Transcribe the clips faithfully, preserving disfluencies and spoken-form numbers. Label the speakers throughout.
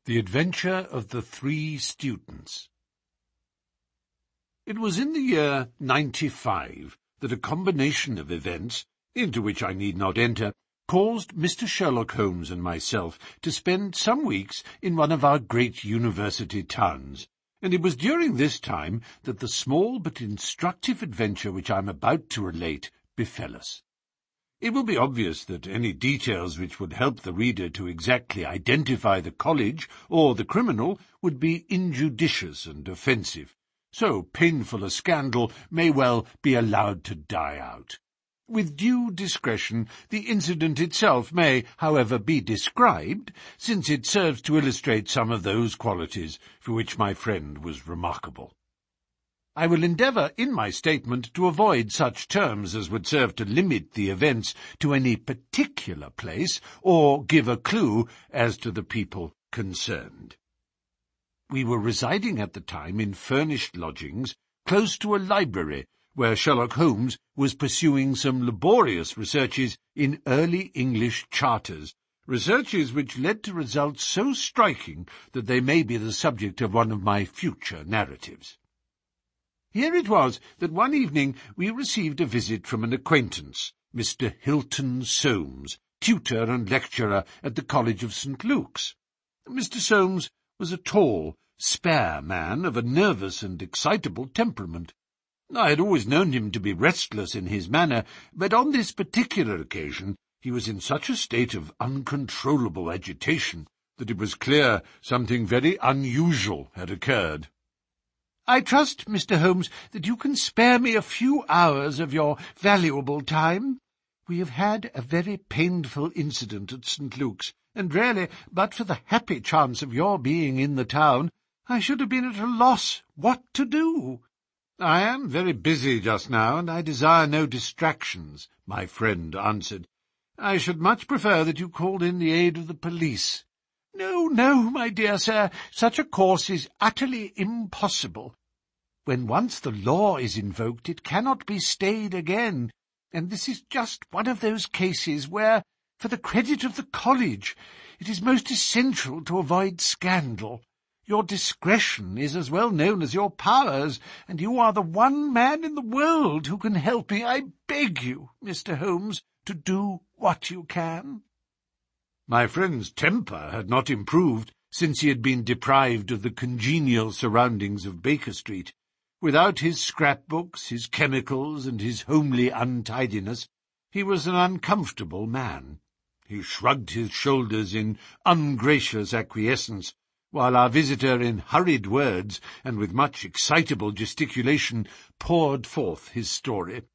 Speaker 1: The Adventure of the Three Students. It was in the year ninety-five that a combination of events, into which I need not enter, caused Mister Sherlock Holmes and myself to spend some weeks in one of our great university towns, and it was during this time that the small but instructive adventure which I am about to relate befell us. It will be obvious that any details which would help the reader to exactly identify the college or the criminal would be injudicious and offensive. So painful a scandal may well be allowed to die out. With due discretion, the incident itself may, however, be described, since it serves to illustrate some of those qualities for which my friend was remarkable. I will endeavour in my statement to avoid such terms as would serve to limit the events to any particular place or give a clue as to the people concerned. We were residing at the time in furnished lodgings close to a library where Sherlock Holmes was pursuing some laborious researches in early English charters, researches which led to results so striking that they may be the subject of one of my future narratives. Here it was that one evening we received a visit from an acquaintance, Mister Hilton Soames, tutor and lecturer at the College of Saint Luke's. Mister Soames was a tall, spare man of a nervous and excitable temperament. I had always known him to be restless in his manner, but on this particular occasion he was in such a state of uncontrollable agitation that it was clear something very unusual had occurred. "I trust, Mister Holmes, that you can spare me a few hours of your valuable time. We have had a very painful incident at Saint Luke's, and really, but for the happy chance of your being in the town, I should have been at a loss what to do." "I am very busy just now, and I desire no distractions," my friend answered. "I should much prefer that you called in the aid of the police." "No, no, my dear sir, such a course is utterly impossible. When once the law is invoked, it cannot be stayed again, and this is just one of those cases where, for the credit of the college, it is most essential to avoid scandal. Your discretion is as well known as your powers, and you are the one man in the world who can help me. I beg you, Mister Holmes, to do what you can." My friend's temper had not improved since he had been deprived of the congenial surroundings of Baker Street. Without his scrapbooks, his chemicals, and his homely untidiness, he was an uncomfortable man. He shrugged his shoulders in ungracious acquiescence, while our visitor, in hurried words and with much excitable gesticulation, poured forth his story.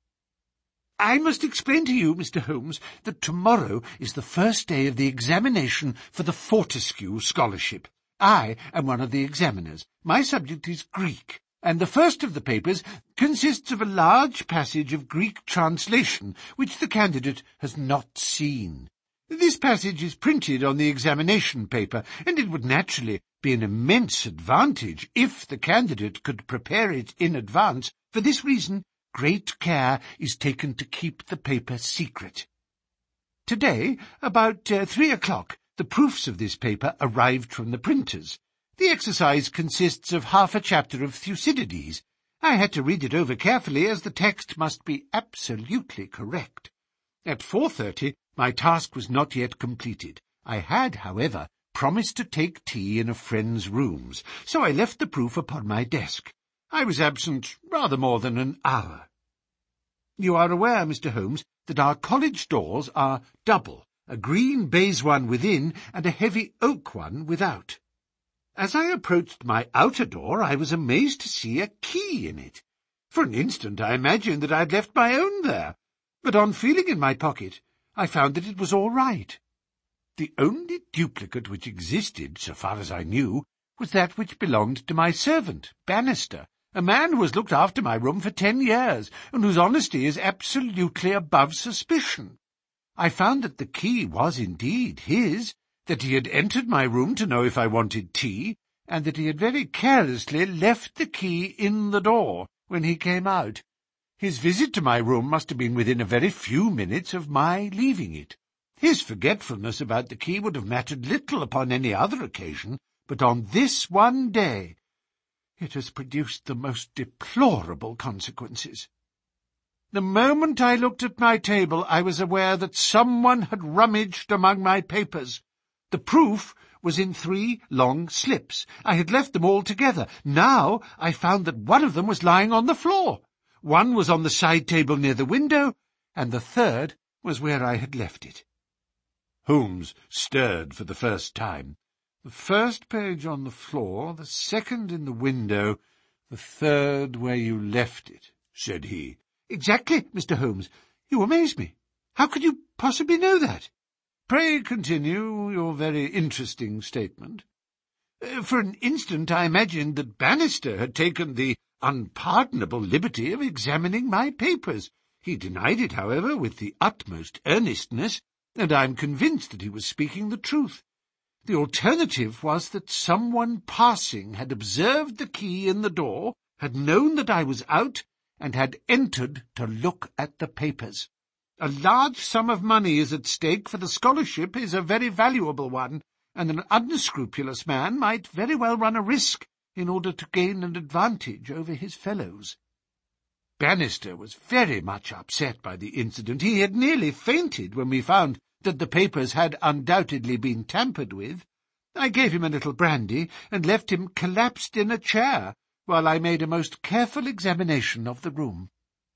Speaker 1: "I must explain to you, Mister Holmes, that tomorrow is the first day of the examination for the Fortescue Scholarship. I am one of the examiners. My subject is Greek, and the first of the papers consists of a large passage of Greek translation which the candidate has not seen. This passage is printed on the examination paper, and it would naturally be an immense advantage if the candidate could prepare it in advance. For this reason, great care is taken to keep the paper secret. Today, about uh, three o'clock, the proofs of this paper arrived from the printers. The exercise consists of half a chapter of Thucydides. I had to read it over carefully, as the text must be absolutely correct. At four thirty, my task was not yet completed. I had, however, promised to take tea in a friend's rooms, so I left the proof upon my desk. I was absent rather more than an hour. You are aware, Mister Holmes, that our college doors are double, a green baize one within and a heavy oak one without. As I approached my outer door, I was amazed to see a key in it. For an instant I imagined that I had left my own there, but on feeling in my pocket, I found that it was all right. The only duplicate which existed, so far as I knew, was that which belonged to my servant, Bannister, a man who has looked after my room for ten years, and whose honesty is absolutely above suspicion. I found that the key was indeed his, that he had entered my room to know if I wanted tea, and that he had very carelessly left the key in the door when he came out. His visit to my room must have been within a very few minutes of my leaving it. His forgetfulness about the key would have mattered little upon any other occasion, but on this one day it has produced the most deplorable consequences. The moment I looked at my table, I was aware that someone had rummaged among my papers. The proof was in three long slips. I had left them all together. Now I found that one of them was lying on the floor. One was on the side table near the window, and the third was where I had left it. Holmes stirred for the first time. The first page on the floor, the second in the window, the third where you left it, said he. Exactly, Mister Holmes. You amaze me. How could you possibly know that? Pray continue your very interesting statement. Uh, for an instant I imagined that Bannister had taken the unpardonable liberty of examining my papers. He denied it, however, with the utmost earnestness, and I am convinced that he was speaking the truth. The alternative was that someone passing had observed the key in the door, had known that I was out, and had entered to look at the papers. A large sum of money is at stake, for the scholarship is a very valuable one, and an unscrupulous man might very well run a risk in order to gain an advantage over his fellows. Bannister was very much upset by the incident. He had nearly fainted when we found that the papers had undoubtedly been tampered with. I gave him a little brandy, and left him collapsed in a chair, while I made a most careful examination of the room.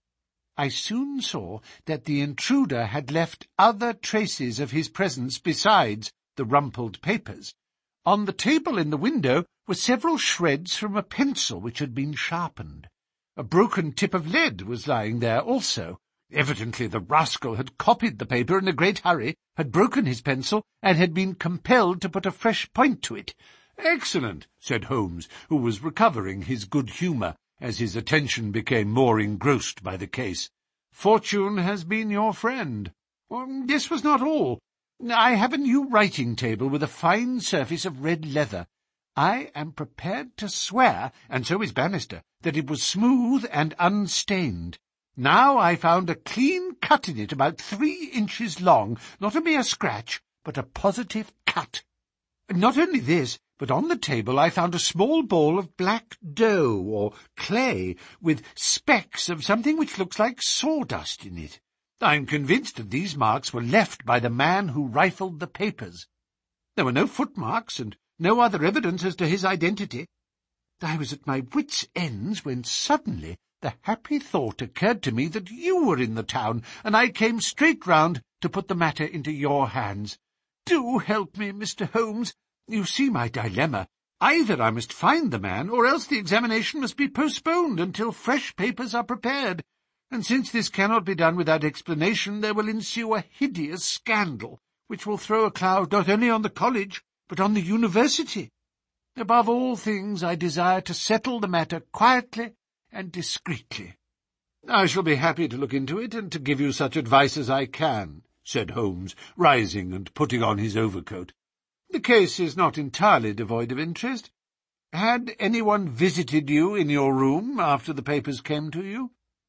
Speaker 1: I soon saw that the intruder had left other traces of his presence besides the rumpled papers. On the table in the window were several shreds from a pencil which had been sharpened. A broken tip of lead was lying there also. Evidently the rascal had copied the paper in a great hurry, had broken his pencil, and had been compelled to put a fresh point to it. "Excellent," said Holmes, who was recovering his good humour as his attention became more engrossed by the case. "Fortune has been your friend." Well, this was not all. I have a new writing table with a fine surface of red leather. I am prepared to swear, and so is Bannister, that it was smooth and unstained. Now I found a clean cut in it about three inches long, not a mere scratch, but a positive cut. Not only this, but on the table I found a small ball of black dough or clay, with specks of something which looks like sawdust in it. I am convinced that these marks were left by the man who rifled the papers. There were no footmarks, and no other evidence as to his identity. I was at my wits' ends when suddenly the happy thought occurred to me that you were in the town, and I came straight round to put the matter into your hands. Do help me, Mister Holmes. You see my dilemma. Either I must find the man, or else the examination must be postponed until fresh papers are prepared, and since this cannot be done without explanation, there will ensue a hideous scandal, which will throw a cloud not only on the college, but on the university. Above all things, I desire to settle the matter quietly and discreetly. I shall be happy to look into it, and to give you such advice as I can, said Holmes, rising and putting on his overcoat. The case is not entirely devoid of interest. Had anyone visited you in your room after the papers came to you?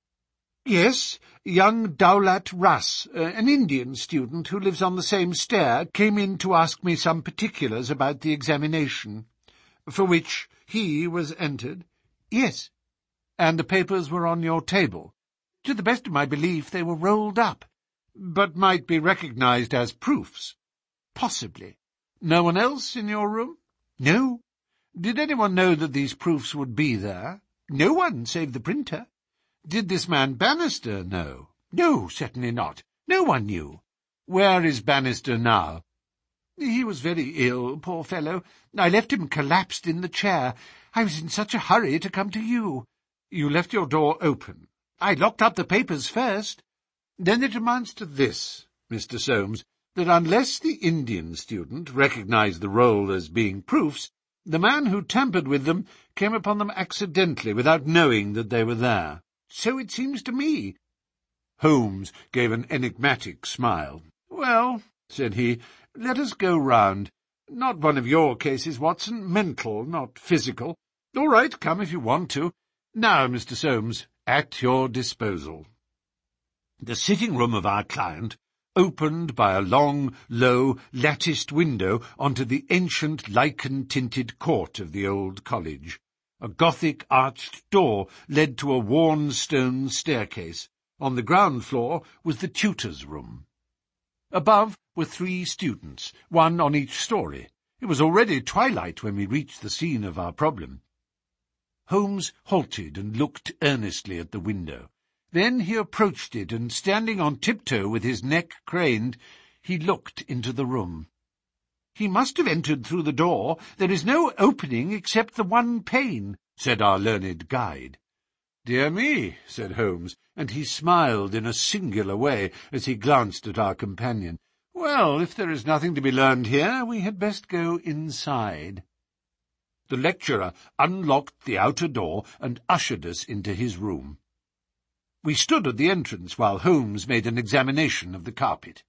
Speaker 1: Yes, young Dowlat Russ, uh, an Indian student who lives on the same stair, came in to ask me some particulars about the examination, for which he was entered. Yes. And the papers were on your table. To the best of my belief, they were rolled up, but might be recognized as proofs. Possibly. No one else in your room? No. Did anyone know that these proofs would be there? No one, save the printer. Did this man Bannister know? No, certainly not. No one knew. Where is Bannister now? He was very ill, poor fellow. I left him collapsed in the chair. I was in such a hurry to come to you. You left your door open. I locked up the papers first. Then it amounts to this, Mister Soames, that unless the Indian student recognized the roll as being proofs, the man who tampered with them came upon them accidentally without knowing that they were there. So it seems to me. Holmes gave an enigmatic smile. Well, said he, let us go round. Not one of your cases, Watson. Mental, not physical. All right, come if you want to. Now, Mister Soames, at your disposal. The sitting-room of our client opened by a long, low, latticed window onto the ancient lichen-tinted court of the old college. A Gothic arched door led to a worn stone staircase. On the ground floor was the tutor's room. Above were three students, one on each story. It was already twilight when we reached the scene of our problem. Holmes halted and looked earnestly at the window. Then he approached it, and standing on tiptoe with his neck craned, he looked into the room. "He must have entered through the door. There is no opening except the one pane," said our learned guide. "Dear me," said Holmes, and he smiled in a singular way as he glanced at our companion. "Well, if there is nothing to be learned here, we had best go inside." The lecturer unlocked the outer door and ushered us into his room. We stood at the entrance while Holmes made an examination of the carpet.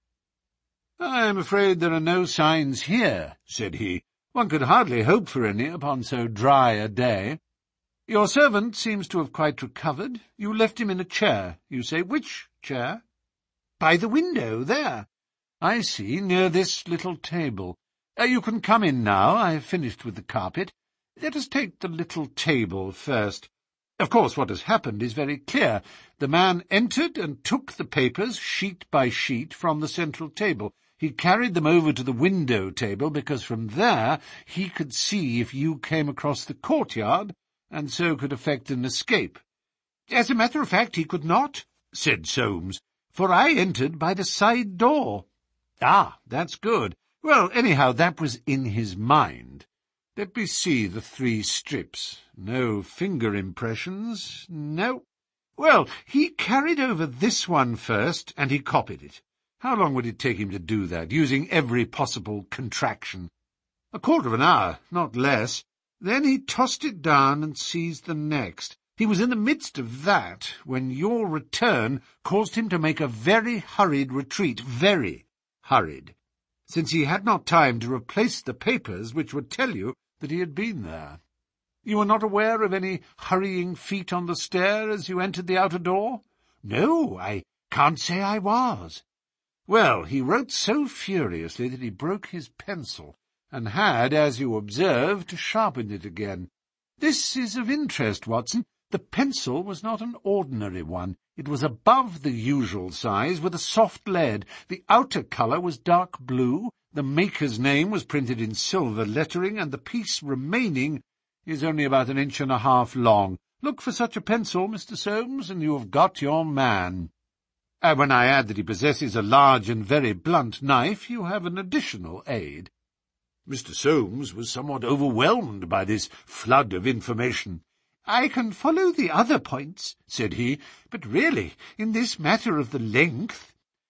Speaker 1: "I am afraid there are no signs here," said he. "One could hardly hope for any upon so dry a day. Your servant seems to have quite recovered. You left him in a chair, you say. Which chair?" "By the window, there." "I see, near this little table. Uh, you can come in now. I have finished with the carpet. Let us take the little table first. Of course, what has happened is very clear. The man entered and took the papers, sheet by sheet, from the central table. He carried them over to the window table, because from there he could see if you came across the courtyard, and so could effect an escape." "As a matter of fact, he could not," said Soames, "for I entered by the side door." "Ah, that's good. Well, anyhow, that was in his mind. Let me see the three strips. No finger impressions. No. Well, he carried over this one first, and he copied it. How long would it take him to do that, using every possible contraction? A quarter of an hour, not less. Then he tossed it down and seized the next. He was in the midst of that when your return caused him to make a very hurried retreat, very hurried, since he had not time to replace the papers which would tell you that he had been there. You were not aware of any hurrying feet on the stair as you entered the outer door?" "No, I can't say I was." "Well, he wrote so furiously that he broke his pencil, and had, as you observe, to sharpen it again. This is of interest, Watson. The pencil was not an ordinary one. It was above the usual size, with a soft lead. The outer colour was dark blue. The maker's name was printed in silver lettering, and the piece remaining is only about an inch and a half long. Look for such a pencil, Mister Soames, and you have got your man. And when I add that he possesses a large and very blunt knife, you have an additional aid." Mister Soames was somewhat overwhelmed by this flood of information. "I can follow the other points," said he, "but really, in this matter of the length—"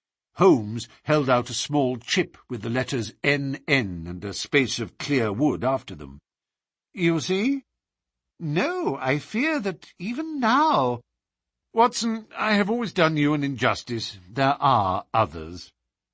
Speaker 1: Holmes held out a small chip with the letters N N and a space of clear wood after them. "You see?" "No, I fear that even now—" "Watson, I have always done you an injustice. There are others."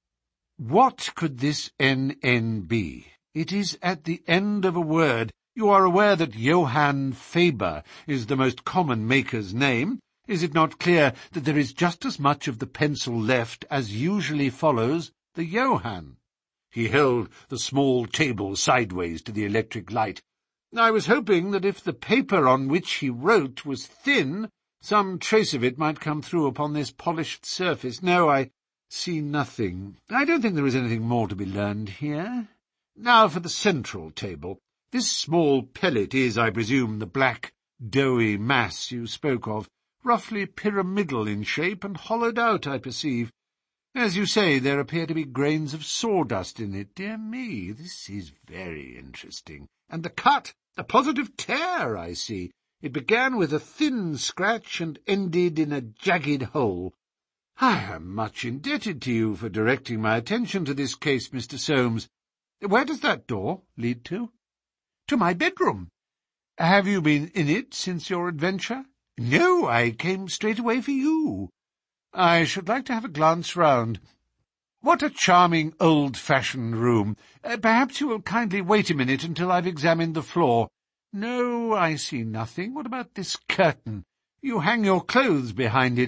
Speaker 1: "What could this N N be? It is at the end of a word. You are aware that Johann Faber is the most common maker's name. Is it not clear that there is just as much of the pencil left as usually follows the Johann?" He held the small table sideways to the electric light. "I was hoping that if the paper on which he wrote was thin, some trace of it might come through upon this polished surface. No, I see nothing. I don't think there is anything more to be learned here. Now for the central table. This small pellet is, I presume, the black, doughy mass you spoke of, roughly pyramidal in shape and hollowed out, I perceive. As you say, there appear to be grains of sawdust in it. Dear me, this is very interesting. And the cut, a positive tear, I see. It began with a thin scratch and ended in a jagged hole. I am much indebted to you for directing my attention to this case, Mister Soames. Where does that door lead to?" "To my bedroom." "Have you been in it since your adventure?" "No, I came straight away for you." "I should like to have a glance round. What a charming old-fashioned room. Uh, perhaps you will kindly wait a minute until I've examined the floor. No, I see nothing. What about this curtain? You hang your clothes behind it.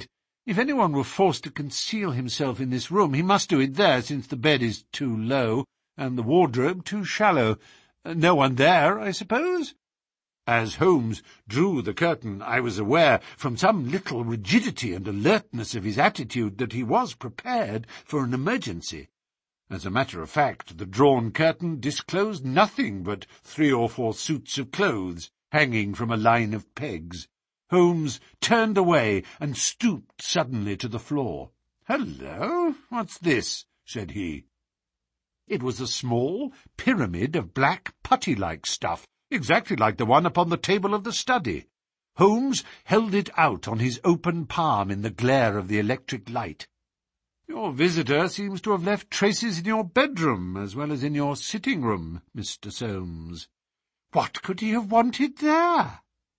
Speaker 1: If anyone were forced to conceal himself in this room, he must do it there, since the bed is too low and the wardrobe too shallow. Uh, no one there, I suppose?" As Holmes drew the curtain, I was aware, from some little rigidity and alertness of his attitude, that he was prepared for an emergency. As a matter of fact, the drawn curtain disclosed nothing but three or four suits of clothes hanging from a line of pegs. Holmes turned away and stooped suddenly to the floor. "Hello, what's this?" said he. It was a small pyramid of black putty-like stuff, exactly like the one upon the table of the study. Holmes held it out on his open palm in the glare of the electric light. "Your visitor seems to have left traces in your bedroom as well as in your sitting-room, Mister Soames. What could he have wanted there?"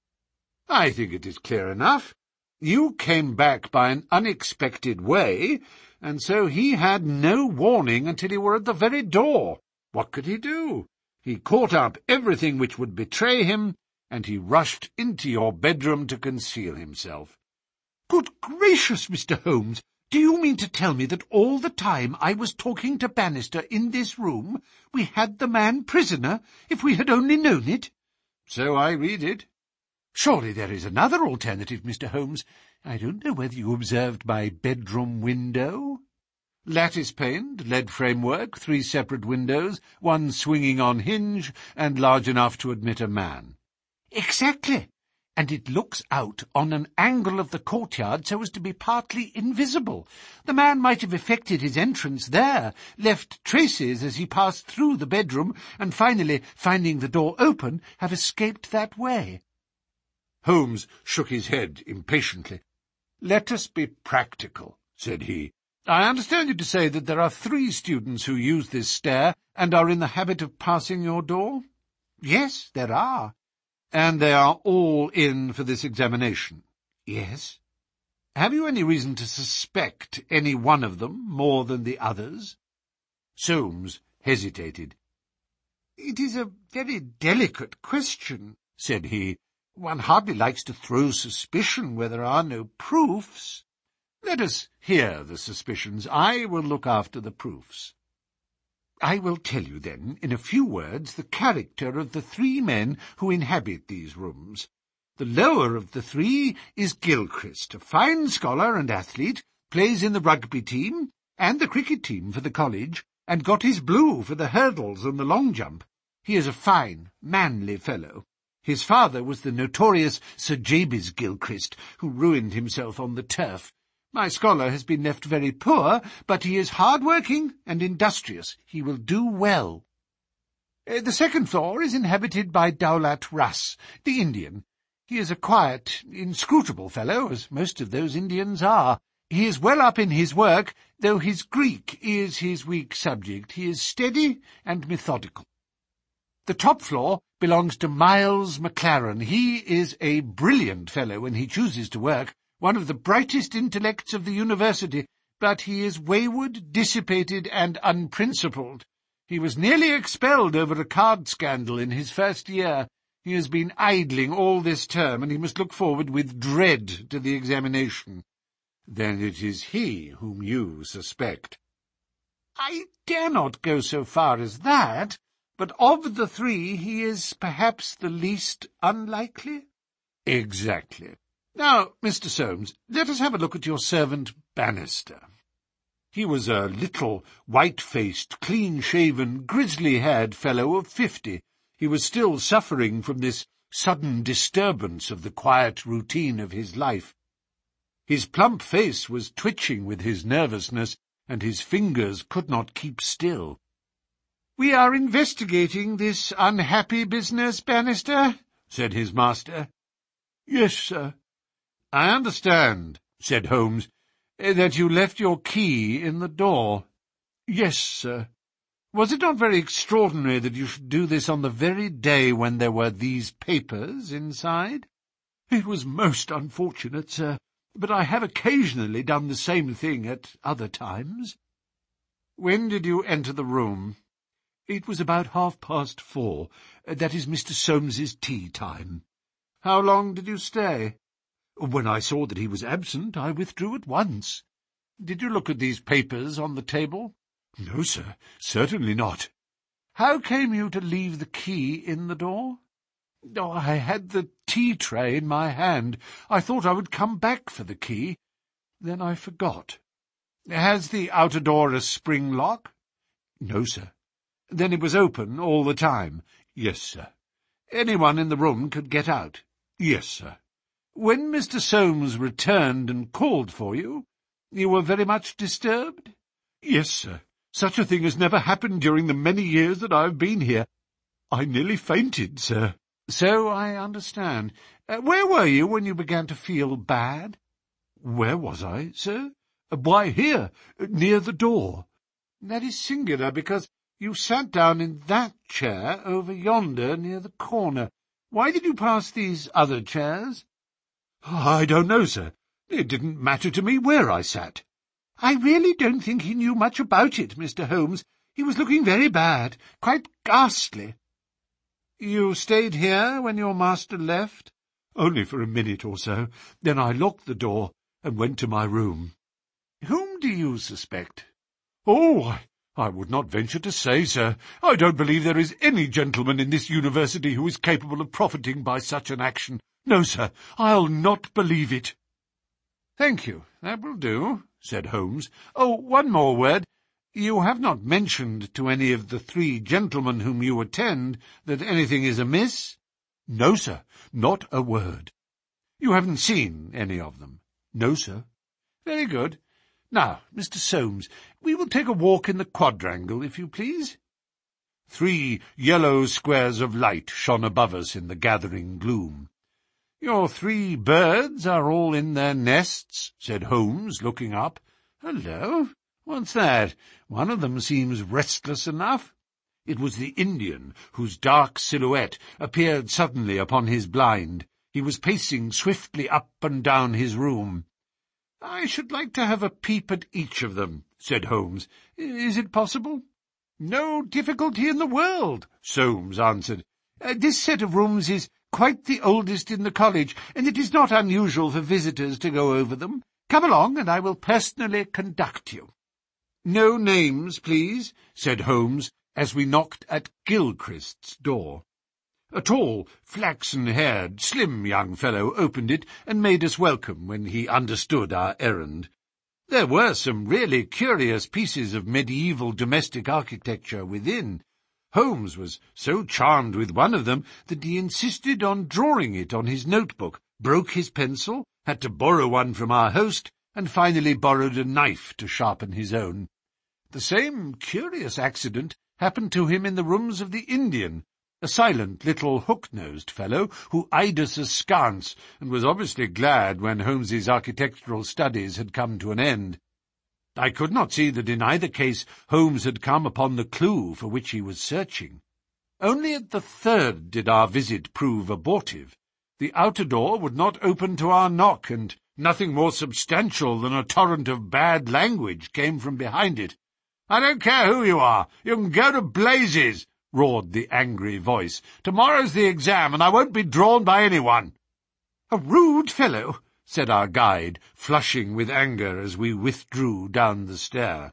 Speaker 1: "I think it is clear enough. You came back by an unexpected way, and so he had no warning until you were at the very door. What could he do? He caught up everything which would betray him, and he rushed into your bedroom to conceal himself." "Good gracious, Mister Holmes! Do you mean to tell me that all the time I was talking to Bannister in this room we had the man prisoner, if we had only known it?" "So I read it." "Surely there is another alternative, Mister Holmes. I don't know whether you observed my bedroom window?" "Lattice-paned, lead framework, three separate windows, one swinging on hinge, and large enough to admit a man." "Exactly. And it looks out on an angle of the courtyard so as to be partly invisible. The man might have effected his entrance there, left traces as he passed through the bedroom, and finally, finding the door open, have escaped that way." Holmes shook his head impatiently. "Let us be practical," said he. "I understand you to say that there are three students who use this stair and are in the habit of passing your door?" "Yes, there are." "And they are all in for this examination?" "Yes." "Have you any reason to suspect any one of them more than the others?" Soames hesitated. "It is a very delicate question," said he. "One hardly likes to throw suspicion where there are no proofs." "Let us hear the suspicions. I will look after the proofs." "I will tell you, then, in a few words, the character of the three men who inhabit these rooms. The lower of the three is Gilchrist, a fine scholar and athlete, plays in the rugby team and the cricket team for the college, and got his blue for the hurdles and the long jump. He is a fine, manly fellow. His father was the notorious Sir Jabez Gilchrist, who ruined himself on the turf. My scholar has been left very poor, but he is hard-working and industrious. He will do well. Uh, the second floor is inhabited by Daulat Ras, the Indian. He is a quiet, inscrutable fellow, as most of those Indians are. He is well up in his work, though his Greek is his weak subject. He is steady and methodical. The top floor belongs to Miles Maclaren. He is a brilliant fellow when he chooses to work, one of the brightest intellects of the university, but he is wayward, dissipated, and unprincipled. He was nearly expelled over a card scandal in his first year. He has been idling all this term, and he must look forward with dread to the examination." "Then it is he whom you suspect?" "I dare not go so far as that, but of the three he is perhaps the least unlikely." "Exactly. Now, Mister Soames, let us have a look at your servant Bannister." He was a little, white-faced, clean-shaven, grizzly-haired fellow of fifty. He was still suffering from this sudden disturbance of the quiet routine of his life. His plump face was twitching with his nervousness, and his fingers could not keep still. "We are investigating this unhappy business, Bannister," said his master. "Yes, sir." "I understand," said Holmes, "that you left your key in the door." "Yes, sir." "Was it not very extraordinary that you should do this on the very day when there were these papers inside?" "It was most unfortunate, sir, but I have occasionally done the same thing at other times." "When did you enter the room?" "It was about half-past four. That is Mister Soames's tea time." "How long did you stay?" When I saw that he was absent, I withdrew at once. Did you look at these papers on the table? No, sir, certainly not. How came you to leave the key in the door? Oh, I had the tea-tray in my hand. I thought I would come back for the key. Then I forgot. Has the outer door a spring lock? No, sir. Then it was open all the time? Yes, sir. Anyone in the room could get out? Yes, sir. When Mister Soames returned and called for you, you were very much disturbed? Yes, sir. Such a thing has never happened during the many years that I have been here. I nearly fainted, sir. So I understand. Uh, where were you when you began to feel bad? Where was I, sir? Uh, why, here, uh, near the door. That is singular, because you sat down in that chair over yonder near the corner. Why did you pass these other chairs? I don't know, sir. It didn't matter to me where I sat. I really don't think he knew much about it, Mister Holmes. He was looking very bad, quite ghastly. You stayed here when your master left? Only for a minute or so. Then I locked the door and went to my room. Whom do you suspect? Oh, I, I would not venture to say, sir. I don't believe there is any gentleman in this university who is capable of profiting by such an action. No, sir, I'll not believe it. Thank you. That will do, said Holmes. Oh, one more word. You have not mentioned to any of the three gentlemen whom you attend that anything is amiss? No, sir, not a word. You haven't seen any of them? No, sir. Very good. Now, Mister Soames, we will take a walk in the quadrangle, if you please. Three yellow squares of light shone above us in the gathering gloom. Your three birds are all in their nests, said Holmes, looking up. Hullo! What's that? One of them seems restless enough. It was the Indian, whose dark silhouette appeared suddenly upon his blind. He was pacing swiftly up and down his room. I should like to have a peep at each of them, said Holmes. Is it possible? No difficulty in the world, Soames answered. Uh, this set of rooms is quite the oldest in the college, and it is not unusual for visitors to go over them. Come along, and I will personally conduct you. No names, please, said Holmes, as we knocked at Gilchrist's door. A tall, flaxen-haired, slim young fellow opened it and made us welcome when he understood our errand. There were some really curious pieces of medieval domestic architecture within. Holmes was so charmed with one of them that he insisted on drawing it on his notebook, broke his pencil, had to borrow one from our host, and finally borrowed a knife to sharpen his own. The same curious accident happened to him in the rooms of the Indian, a silent little hook-nosed fellow who eyed us askance and was obviously glad when Holmes's architectural studies had come to an end. I could not see that in either case Holmes had come upon the clue for which he was searching. Only at the third did our visit prove abortive. The outer door would not open to our knock, and nothing more substantial than a torrent of bad language came from behind it. "I don't care who you are. You can go to blazes," roared the angry voice. "Tomorrow's the exam, and I won't be drawn by anyone." "A rude fellow," said our guide, flushing with anger as we withdrew down the stair.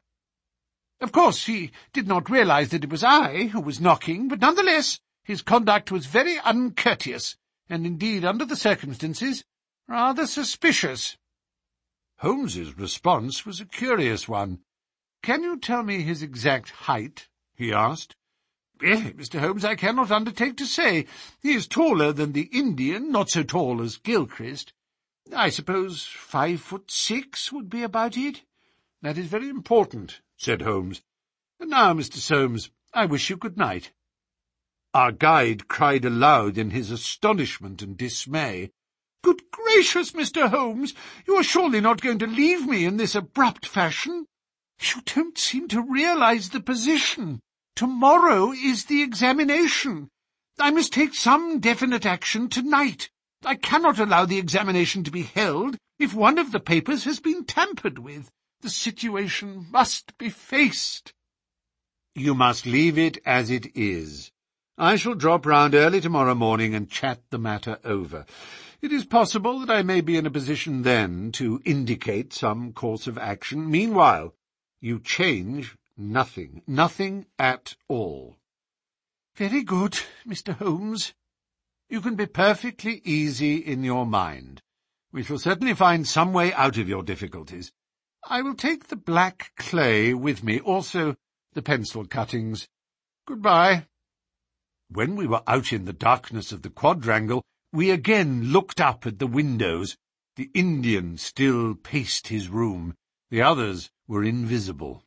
Speaker 1: Of course, he did not realize that it was I who was knocking, but nonetheless his conduct was very uncourteous, and indeed, under the circumstances, rather suspicious. Holmes's response was a curious one. "Can you tell me his exact height?" he asked. "Eh, Mister Holmes, I cannot undertake to say. He is taller than the Indian, not so tall as Gilchrist. I suppose five foot six would be about it." "That is very important," said Holmes. "And now, Mister Soames, I wish you good night." Our guide cried aloud in his astonishment and dismay. "Good gracious, Mister Holmes, you are surely not going to leave me in this abrupt fashion? You don't seem to realize the position. Tomorrow is the examination. I must take some definite action tonight. I cannot allow the examination to be held if one of the papers has been tampered with. The situation must be faced." "You must leave it as it is. I shall drop round early tomorrow morning and chat the matter over. It is possible that I may be in a position then to indicate some course of action. Meanwhile, you change nothing, nothing at all." "Very good, Mister Holmes. You can be perfectly easy in your mind. We shall certainly find some way out of your difficulties. I will take the black clay with me, also the pencil cuttings. Goodbye." When we were out in the darkness of the quadrangle, we again looked up at the windows. The Indian still paced his room. The others were invisible.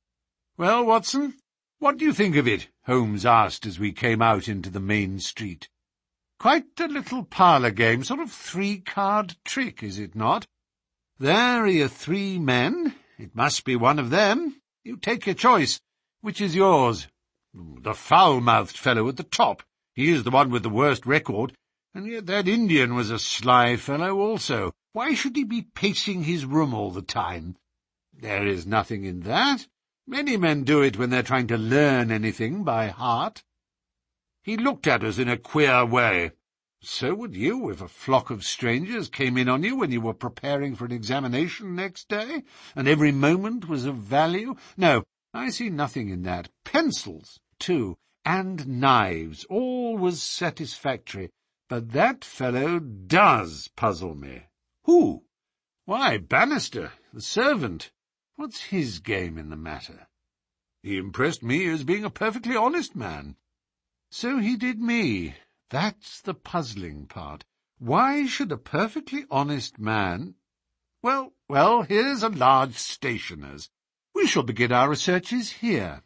Speaker 1: "Well, Watson, what do you think of it?" Holmes asked as we came out into the main street. "Quite a little parlour game, sort of three-card trick, is it not? There are your three men. It must be one of them. You take your choice. Which is yours? The foul-mouthed fellow at the top. He is the one with the worst record, and yet that Indian was a sly fellow also. Why should he be pacing his room all the time? There is nothing in that. Many men do it when they're trying to learn anything by heart." He looked at us in a queer way. "So would you if a flock of strangers came in on you when you were preparing for an examination next day, and every moment was of value. No, I see nothing in that. Pencils, too, and knives, all was satisfactory. But that fellow does puzzle me." "Who?" "Why, Bannister, the servant. What's his game in the matter?" "He impressed me as being a perfectly honest man." "So he did me. That's the puzzling part. Why should a perfectly honest man— Well, well, here's a large stationer's. We shall begin our researches here."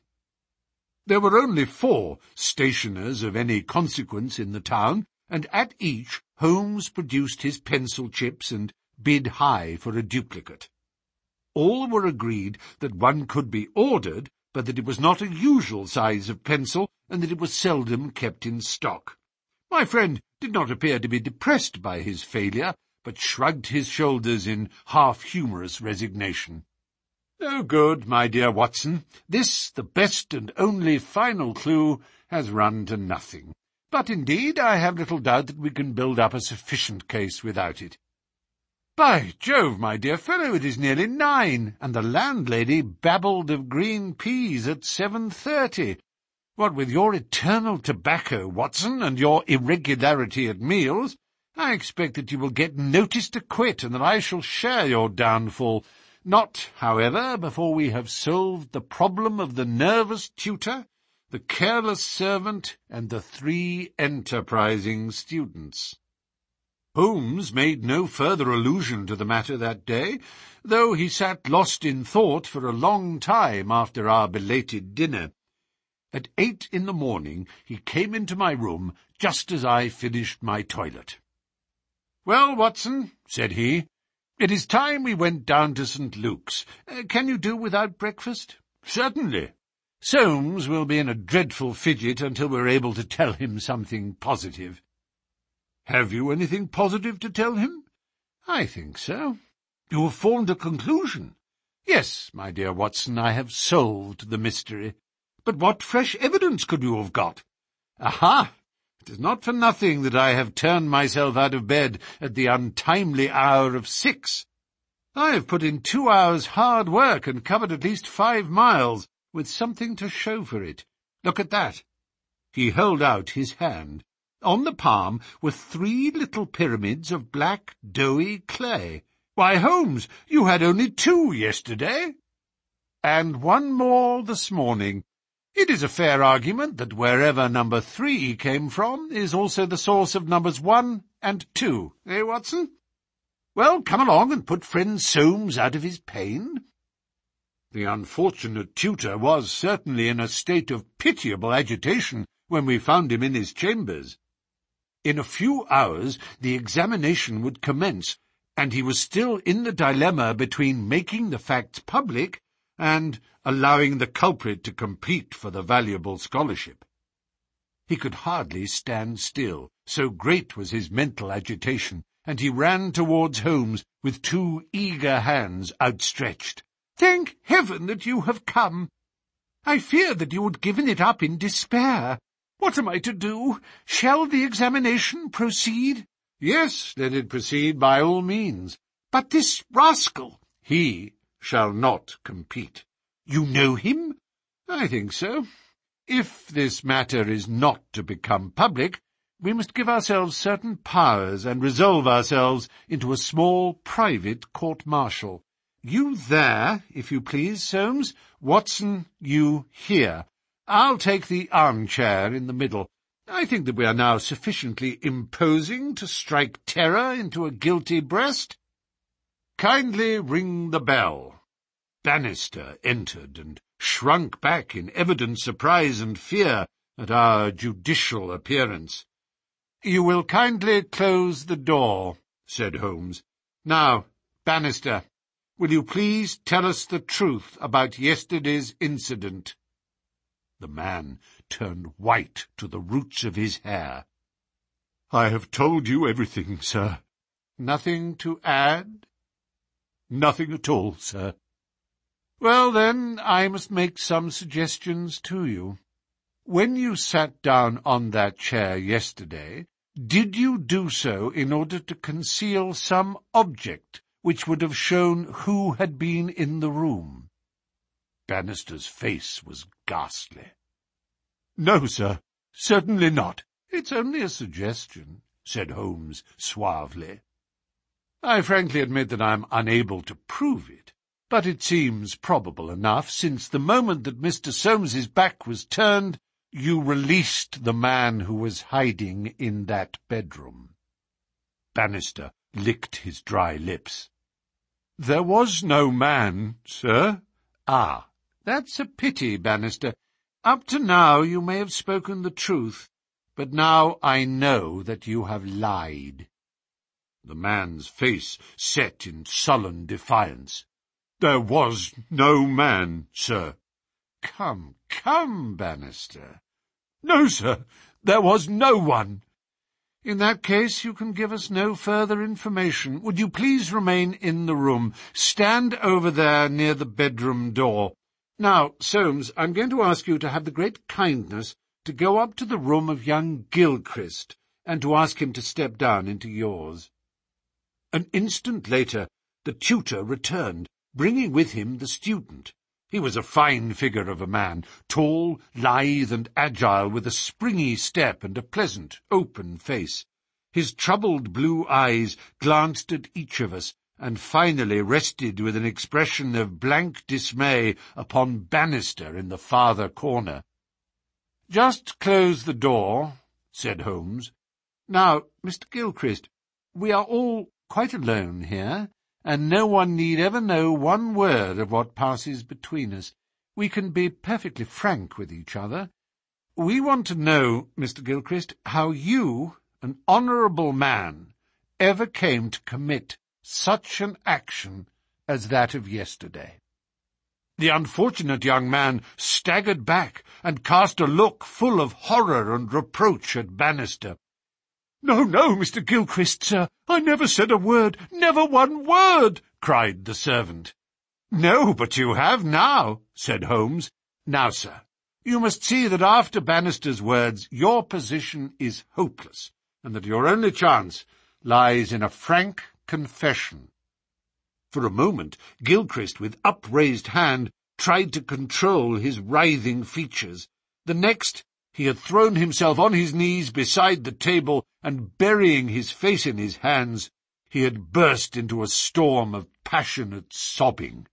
Speaker 1: There were only four stationers of any consequence in the town, and at each Holmes produced his pencil chips and bid high for a duplicate. All were agreed that one could be ordered, but that it was not a usual size of pencil, and that it was seldom kept in stock. My friend did not appear to be depressed by his failure, but shrugged his shoulders in half-humorous resignation. "No good, my dear Watson. This, the best and only final clue, has run to nothing. But indeed I have little doubt that we can build up a sufficient case without it. By Jove, my dear fellow, it is nearly nine, and the landlady babbled of green peas at seven thirty. What with your eternal tobacco, Watson, and your irregularity at meals, I expect that you will get notice to quit, and that I shall share your downfall. Not, however, before we have solved the problem of the nervous tutor, the careless servant, and the three enterprising students." Holmes made no further allusion to the matter that day, though he sat lost in thought for a long time after our belated dinner. At eight in the morning he came into my room just as I finished my toilet. "Well, Watson," said he, "it is time we went down to Saint Luke's. Uh, can you do without breakfast?" "Certainly. Soames will be in a dreadful fidget until we're able to tell him something positive." "Have you anything positive to tell him?" "I think so." "You have formed a conclusion?" "Yes, my dear Watson, I have solved the mystery." "But what fresh evidence could you have got?" "Aha! It is not for nothing that I have turned myself out of bed at the untimely hour of six. I have put in two hours' hard work and covered at least five miles, with something to show for it. Look at that." He held out his hand. On the palm were three little pyramids of black, doughy clay. "Why, Holmes, you had only two yesterday." "And one more this morning. It is a fair argument that wherever number three came from is also the source of numbers one and two, eh, Watson? Well, come along and put friend Soames out of his pain." The unfortunate tutor was certainly in a state of pitiable agitation when we found him in his chambers. In a few hours the examination would commence, and he was still in the dilemma between making the facts public and allowing the culprit to compete for the valuable scholarship. He could hardly stand still, so great was his mental agitation, and he ran towards Holmes with two eager hands outstretched. "Thank heaven that you have come! I feared that you had given it up in despair. What am I to do? Shall the examination proceed?" Yes, let it proceed by all means. But this rascal, he shall not compete. You know him? I think so. If this matter is not to become public, we must give ourselves certain powers and resolve ourselves into a small private court-martial. You there, if you please, Soames. Watson, you here. I'll take the armchair in the middle. I think that we are now sufficiently imposing to strike terror into a guilty breast. Kindly ring the bell. Bannister entered and shrunk back in evident surprise and fear at our judicial appearance. "You will kindly close the door," said Holmes. "Now, Bannister, will you please tell us the truth about yesterday's incident?" The man turned white to the roots of his hair. "I have told you everything, sir." "Nothing to add?" "Nothing at all, sir." "Well, then, I must make some suggestions to you. When you sat down on that chair yesterday, did you do so in order to conceal some object which would have shown who had been in the room?" Bannister's face was ghastly. "No, sir, certainly not." "It's only a suggestion," said Holmes suavely. "I frankly admit that I am unable to prove it, but it seems probable enough, since the moment that Mister Soames's back was turned, you released the man who was hiding in that bedroom." Bannister licked his dry lips. "There was no man, sir." "Ah, that's a pity, Bannister. Up to now you may have spoken the truth, but now I know that you have lied." The man's face set in sullen defiance. "There was no man, sir." "Come, come, Bannister." "No, sir, there was no one." "In that case you can give us no further information. Would you please remain in the room? Stand over there near the bedroom door. Now, Soames, I'm going to ask you to have the great kindness to go up to the room of young Gilchrist and to ask him to step down into yours." An instant later the tutor returned, bringing with him the student. He was a fine figure of a man, tall, lithe, and agile, with a springy step and a pleasant, open face. His troubled blue eyes glanced at each of us, and finally rested with an expression of blank dismay upon Bannister in the farther corner. "Just close the door," said Holmes. "Now, Mister Gilchrist, we are all quite alone here, and no one need ever know one word of what passes between us. We can be perfectly frank with each other. We want to know, Mister Gilchrist, how you, an honourable man, ever came to commit such an action as that of yesterday." The unfortunate young man staggered back and cast a look full of horror and reproach at Bannister. "No, no, Mister Gilchrist, sir, I never said a word, never one word," cried the servant. "No, but you have now," said Holmes. "Now, sir, you must see that after Bannister's words your position is hopeless, and that your only chance lies in a frank confession." For a moment Gilchrist, with upraised hand, tried to control his writhing features. The next he had thrown himself on his knees beside the table, and, burying his face in his hands, he had burst into a storm of passionate sobbing.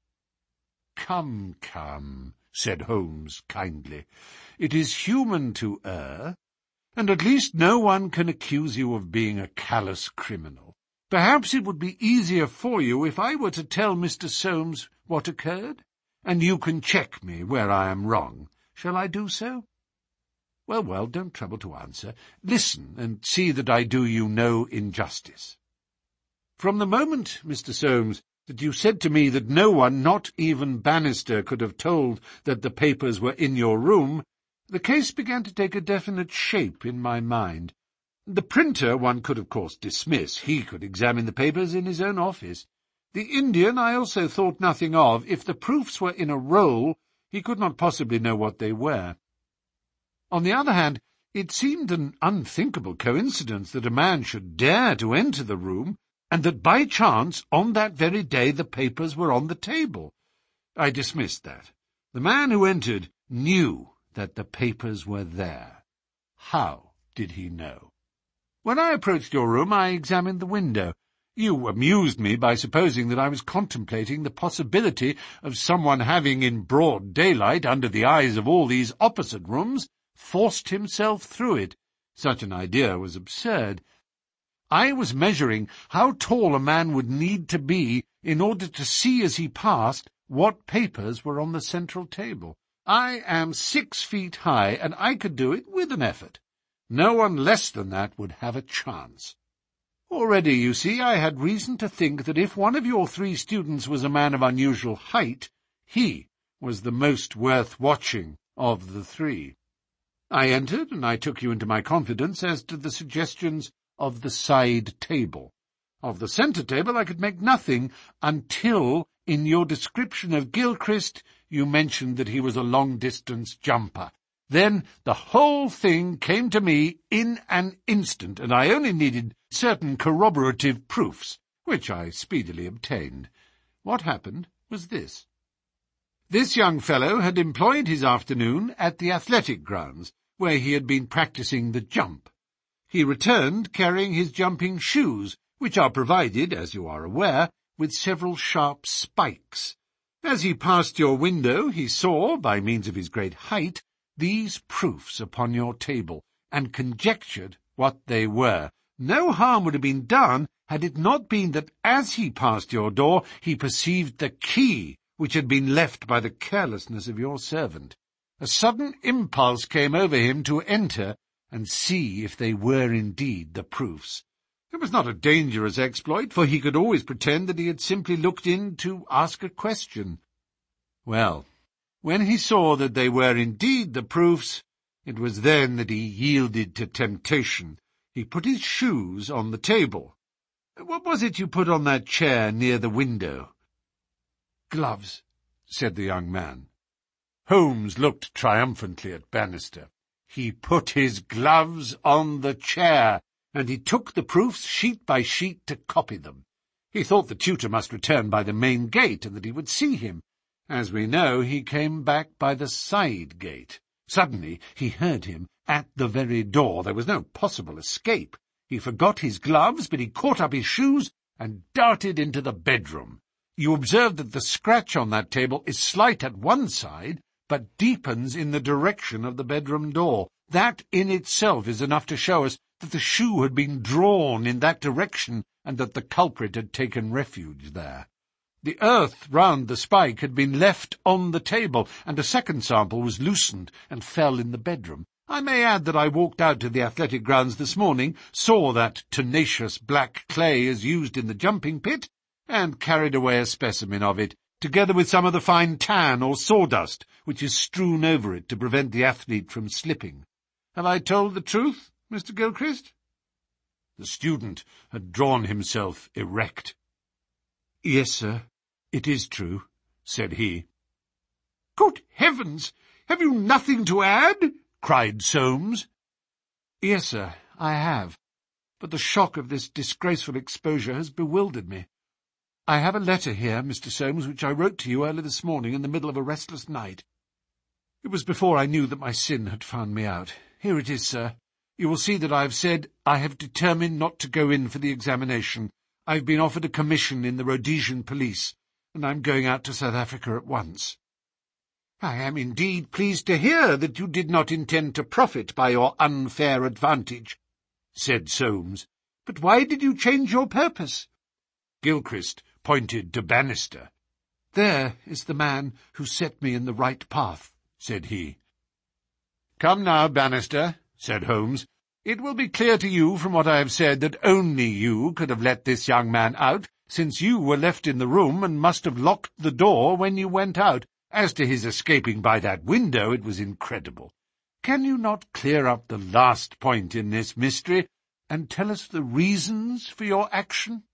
Speaker 1: "Come, come," said Holmes kindly. "It is human to err, and at least no one can accuse you of being a callous criminal. Perhaps it would be easier for you if I were to tell Mister Soames what occurred, and you can check me where I am wrong. Shall I do so?" "Well, well, don't trouble to answer. Listen, and see that I do you no injustice. From the moment, Mister Soames, that you said to me that no one, not even Bannister, could have told that the papers were in your room, the case began to take a definite shape in my mind. The printer one could of course dismiss. He could examine the papers in his own office. The Indian I also thought nothing of. If the proofs were in a roll, he could not possibly know what they were. On the other hand, It seemed an unthinkable coincidence that a man should dare to enter the room, and that by chance, on that very day, the papers were on the table. I dismissed that. The man who entered knew that the papers were there. How did he know? When I approached your room, I examined the window. You amused me by supposing that I was contemplating the possibility of someone having, in broad daylight, under the eyes of all these opposite rooms, forced himself through it. Such an idea was absurd. I was measuring how tall a man would need to be in order to see as he passed what papers were on the central table. I am six feet high, and I could do it with an effort. No one less than that would have a chance. Already, you see, I had reason to think that if one of your three students was a man of unusual height, he was the most worth watching of the three. I entered, and I took you into my confidence as to the suggestions of the side table. Of the centre table I could make nothing until, in your description of Gilchrist, you mentioned that he was a long-distance jumper. Then the whole thing came to me in an instant, and I only needed certain corroborative proofs, which I speedily obtained. What happened was this. This young fellow had employed his afternoon at the athletic grounds, where he had been practising the jump. He returned carrying his jumping shoes, which are provided, as you are aware, with several sharp spikes. As he passed your window, he saw, by means of his great height, these proofs upon your table, and conjectured what they were. No harm would have been done had it not been that as he passed your door he perceived the key which had been left by the carelessness of your servant. A sudden impulse came over him to enter and see if they were indeed the proofs. It was not a dangerous exploit, for he could always pretend that he had simply looked in to ask a question. Well, when he saw that they were indeed the proofs, it was then that he yielded to temptation. He put his shoes on the table. What was it you put on that chair near the window? Gloves, said the young man. Holmes looked triumphantly at Bannister. He put his gloves on the chair, and he took the proofs sheet by sheet to copy them. He thought the tutor must return by the main gate, and that he would see him. As we know, he came back by the side gate. Suddenly he heard him at the very door. There was no possible escape. He forgot his gloves, but he caught up his shoes and darted into the bedroom. You observe that the scratch on that table is slight at one side, but deepens in the direction of the bedroom door. That in itself is enough to show us that the shoe had been drawn in that direction and that the culprit had taken refuge there. The earth round the spike had been left on the table, and a second sample was loosened and fell in the bedroom. I may add that I walked out to the athletic grounds this morning, saw that tenacious black clay is used in the jumping pit, and carried away a specimen of it, together with some of the fine tan or sawdust which is strewn over it to prevent the athlete from slipping. Have I told the truth, Mister Gilchrist? The student had drawn himself erect. Yes, sir, it is true, said he. Good heavens! Have you nothing to add? Cried Soames. Yes, sir, I have, but the shock of this disgraceful exposure has bewildered me. I have a letter here, Mister Soames, which I wrote to you early this morning in the middle of a restless night. It was before I knew that my sin had found me out. Here it is, sir. You will see that I have said I have determined not to go in for the examination. I have been offered a commission in the Rhodesian police, and I am going out to South Africa at once. I am indeed pleased to hear that you did not intend to profit by your unfair advantage, said Soames. But why did you change your purpose? Gilchrist pointed to Bannister. There is the man who set me in the right path, said he. Come now, Bannister, said Holmes. It will be clear to you from what I have said that only you could have let this young man out, since you were left in the room and must have locked the door when you went out. As to his escaping by that window, it was incredible. Can you not clear up the last point in this mystery, and tell us the reasons for your action?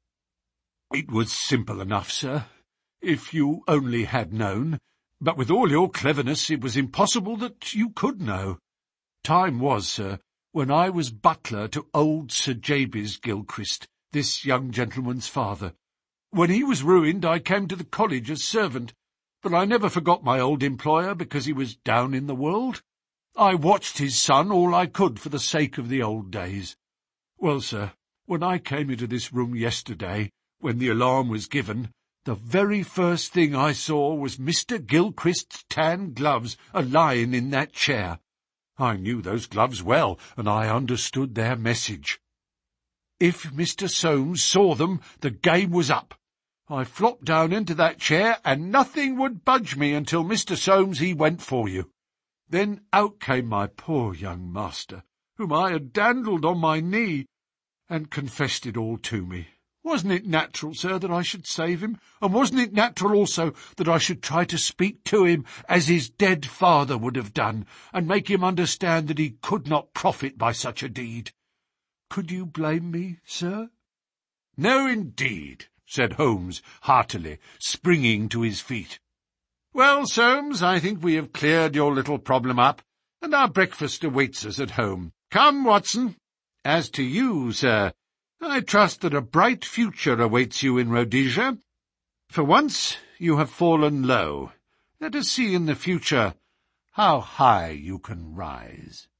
Speaker 1: It was simple enough, sir, if you only had known. But with all your cleverness it was impossible that you could know. Time was, sir, when I was butler to old Sir Jabez Gilchrist, this young gentleman's father. When he was ruined, I came to the college as servant, but I never forgot my old employer because he was down in the world. I watched his son all I could for the sake of the old days. Well, sir, when I came into this room yesterday, when the alarm was given, the very first thing I saw was Mister Gilchrist's tan gloves a-lying in that chair. I knew those gloves well, and I understood their message. If Mister Soames saw them, the game was up. I flopped down into that chair, and nothing would budge me until Mister Soames he went for you. Then out came my poor young master, whom I had dandled on my knee, and confessed it all to me. Wasn't it natural, sir, that I should save him? And wasn't it natural also that I should try to speak to him as his dead father would have done, and make him understand that he could not profit by such a deed? Could you blame me, sir? No, indeed, said Holmes heartily, springing to his feet. Well, Soames, I think we have cleared your little problem up, and our breakfast awaits us at home. Come, Watson. As to you, sir, I trust that a bright future awaits you in Rhodesia. For once you have fallen low. Let us see in the future how high you can rise.